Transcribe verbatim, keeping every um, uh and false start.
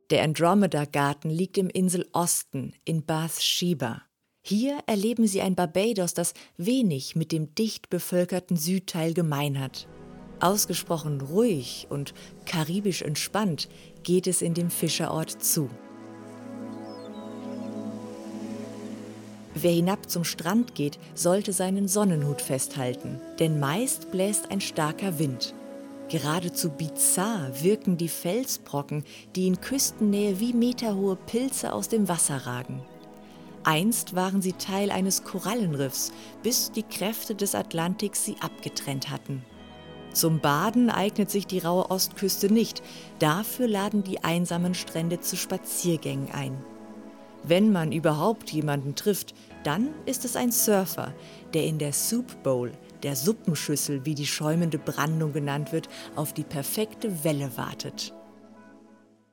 Der Andromeda-Garten liegt im Inselosten in Bathsheba. Hier erleben Sie ein Barbados, das wenig mit dem dicht bevölkerten Südteil gemein hat. Ausgesprochen ruhig und karibisch entspannt geht es in dem Fischerort zu. Wer hinab zum Strand geht, sollte seinen Sonnenhut festhalten, denn meist bläst ein starker Wind. Geradezu bizarr wirken die Felsbrocken, die in Küstennähe wie meterhohe Pilze aus dem Wasser ragen. Einst waren sie Teil eines Korallenriffs, bis die Kräfte des Atlantiks sie abgetrennt hatten. Zum Baden eignet sich die raue Ostküste nicht, dafür laden die einsamen Strände zu Spaziergängen ein. Wenn man überhaupt jemanden trifft, dann ist es ein Surfer, der in der Soup Bowl, der Suppenschüssel, wie die schäumende Brandung genannt wird, auf die perfekte Welle wartet.